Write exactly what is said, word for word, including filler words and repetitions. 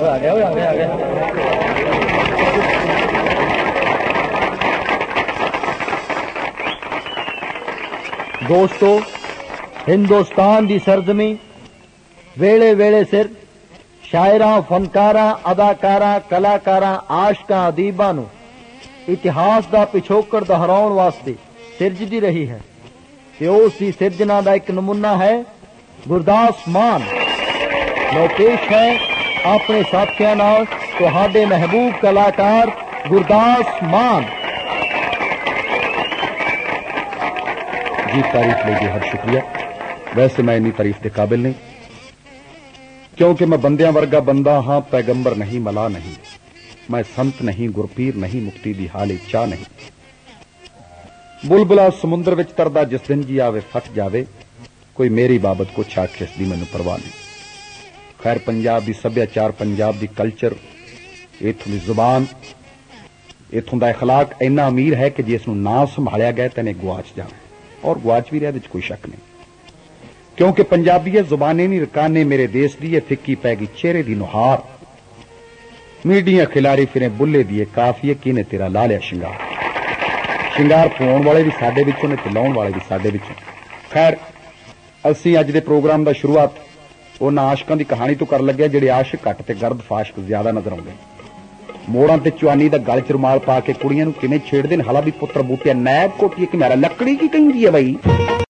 आ गया आ गया आ गया दोस्तों, हिंदुस्तान दी सरजमी वेले वेले सिर शायरां, फनकारां, अदाकारां, कलाकारां, आशकां, अदीबां नूं इतिहास दा पिछोकड़ दोहराउण वास्ते सिरजदी रही है ते उस दी सिरजना दा एक नमूना है गुरदास मान। लो पेश है अपने साथियों नाल तुहाडे महबूब कलाकार गुरदास मान। जी, तारीफ लिए हर शुक्रिया। वैसे मैं इन्नी तारीफ के काबिल नहीं, क्योंकि मैं बंदियां वर्गा बंदा हाँ, पैगंबर नहीं, मला नहीं, मैं संत नहीं, गुरपीर नहीं, मुक्ति दी हाले चाह नहीं। बुलबुला समुद्र विच तरदा जिस दिन जी आवे फट जावे, कोई मेरी बाबत कुछ आखे इसदी मैनूं परवाह नहीं। खैर, पंजाब दी सभ्याचार, पंजाब दी कल्चर, इत्थों दी जुबान, इत्थों दा अखलाक इन्ना अमीर है कि जे इसनूं ना संभालिया गया तो इन्हें गुआच जाना, और गुआच भी रहा, कोई शक नहीं। क्योंकि पंजाबी जुबाने नहीं रकाने मेरे देश दी फिक्की पैगी चेहरे दी नुहार, मीडिया खिलारी फिरे बुल्ले दिए काफिए किने तेरा ला लिया शिंगार। शिंगार पाउण वाले भी साडे विचों ने ते लाउण वाले भी साडे विचों। खैर, असीं अज दे प्रोग्राम दा शुरुआत उन्हां आशिकां दी कहानी तो कर लगे जिहड़े आशिक घट ते गर्द फाशिक ज्यादा नजर आउंदे। मोड़ां ते चुआनी दा गल च रुमाल पा के कुड़ियां नूं किवें छेड़दे ने, हालां भी पुत्र बूटिया नैब कोटिए कि मेरा लकड़ी की कंगी है बई।